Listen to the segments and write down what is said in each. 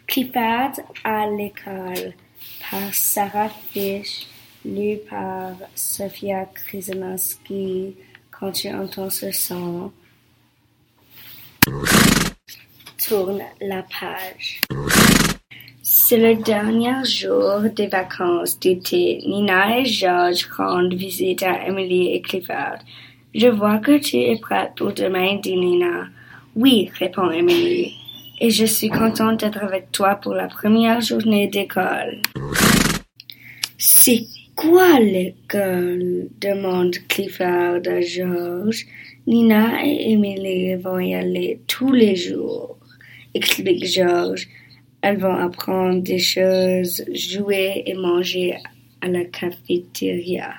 Clifford à l'école par Sarah Fish, lu par Sofia Krzyzanowski. Quand tu entends ce son, tourne la page. C'est le dernier jour des vacances d'été. Nina et George rendent visite à Emily et Clifford. Je vois que tu es prête pour demain, dit Nina. Oui, répond Emily. Et je suis contente d'être avec toi pour la première journée d'école. C'est quoi l'école? Demande Clifford à George. Nina et Emily vont y aller tous les jours, explique George. Elles vont apprendre des choses, jouer et manger à la cafétéria.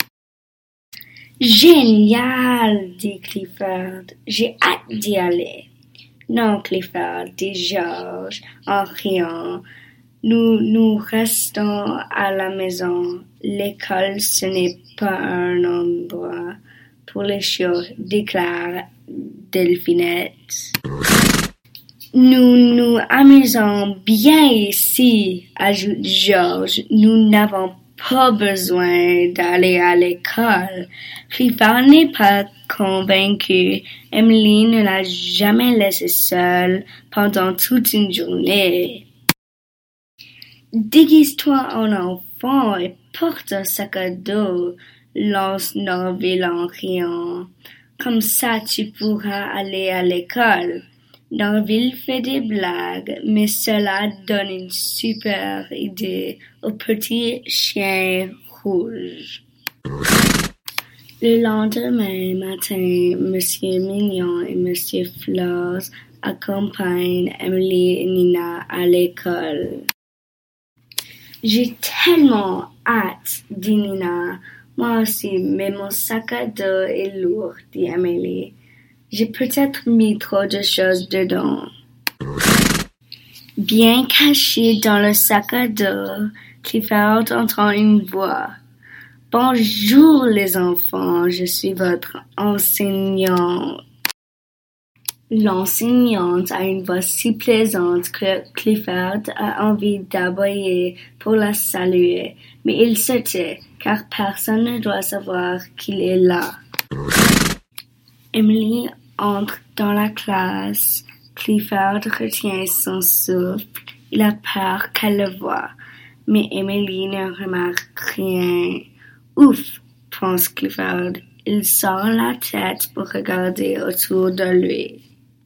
Génial, dit Clifford. J'ai hâte d'y aller. Non, Clifford, dit George en riant. Nous restons à la maison. L'école, ce n'est pas un endroit pour les chiots, déclare Delphinette. Nous nous amusons bien ici, ajoute George. Nous n'avons pas besoin d'aller à l'école. Clifford n'est pas convaincu. Emily ne l'a jamais laissé seule pendant toute une journée. Déguise-toi en enfant et porte un sac à dos, lance Norville en riant. Comme ça, tu pourras aller à l'école. Norville fait des blagues, mais cela donne une super idée au petit chien rouge. Le lendemain matin, Monsieur Mignon et Monsieur Flores accompagnent Emily et Nina à l'école. J'ai tellement hâte, dit Nina. Moi aussi, mais mon sac à dos est lourd, dit Emily. J'ai peut-être mis trop de choses dedans. Bien caché dans le sac à dos, Clifford entend une voix. Bonjour les enfants, je suis votre enseignante. L'enseignante a une voix si plaisante que Clifford a envie d'aboyer pour la saluer, mais il se tait, car personne ne doit savoir qu'il est là. Emily entre dans la classe. Clifford retient son souffle. Il a peur qu'elle le voie, mais Emily ne remarque rien. Ouf, pense Clifford. Il sort la tête pour regarder autour de lui.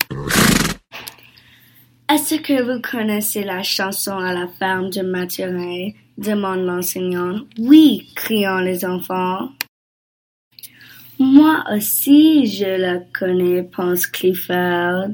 Est-ce que vous connaissez la chanson à la ferme de Mathurin? Demande l'enseignant. Oui, crient les enfants. Moi aussi, je la connais, pense Clifford.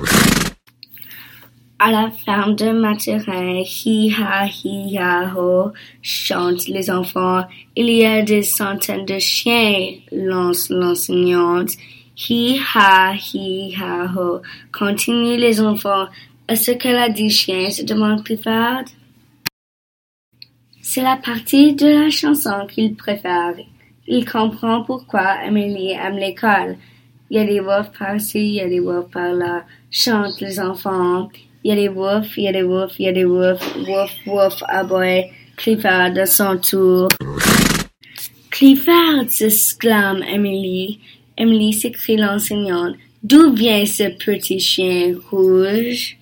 À la ferme de Mathurin, hi-ha, hi-ha-ho, chantent les enfants. Il y a des centaines de chiens, lance l'enseignante. Hi-ha, hi-ha-ho, continuent les enfants. Est-ce qu'elle a dit chien, se demande Clifford. C'est la partie de la chanson qu'il préfère. Il comprend pourquoi Emily aime l'école. Il y a des woofs par-ci, il y a des woofs par-là, chantent les enfants. Il y a des woofs, il y a des woofs, il y a des woofs, wouf, wouf, aboie, Clifford à son tour. Clifford, s'exclame Emily. Emily, s'écrie l'enseignante. D'où vient ce petit chien rouge?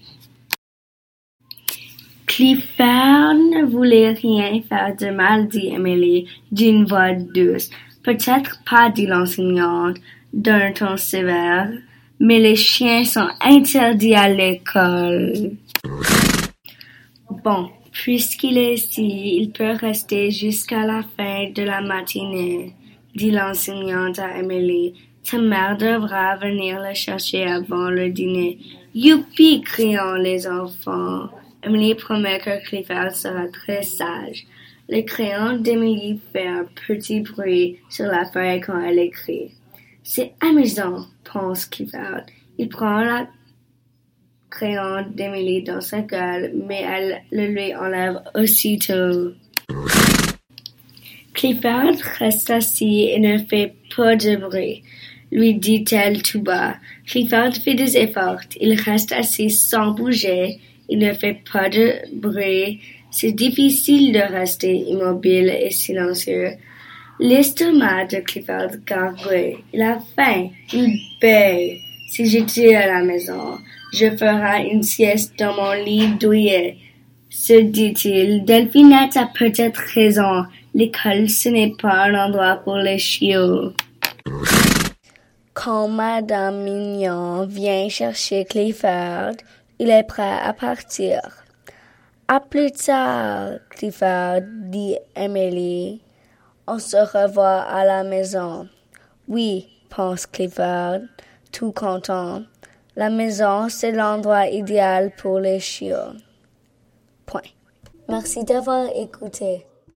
Clifford ne voulait rien faire de mal, dit Emily, d'une voix douce. Peut-être pas, dit l'enseignante, d'un ton sévère, mais les chiens sont interdits à l'école. Bon, puisqu'il est ici, il peut rester jusqu'à la fin de la matinée, dit l'enseignante à Emily. Ta mère devra venir le chercher avant le dîner. Youpi, crient les enfants. Emily promet que Clifford sera très sage. Le crayon d'Emily fait un petit bruit sur la feuille quand elle écrit. C'est amusant, pense Clifford. Il prend le crayon d'Emily dans sa gueule, mais elle le lui enlève aussitôt. Clifford reste assis et ne fait pas de bruit, lui dit-elle tout bas. Clifford fait des efforts. Il reste assis sans bouger. Il ne fait pas de bruit. C'est difficile de rester immobile et silencieux. L'estomac de Clifford gargouille. Il a faim. Il bègue. Si j'étais à la maison, je ferais une sieste dans mon lit douillet. Se dit-il, Delphinette a peut-être raison. L'école, ce n'est pas un endroit pour les chiots. Quand Madame Mignon vient chercher Clifford, il est prêt à partir. À plus tard, Clifford, dit Emily. On se revoit à la maison. Oui, pense Clifford, tout content. La maison, c'est l'endroit idéal pour les chiots. Point. Merci d'avoir écouté.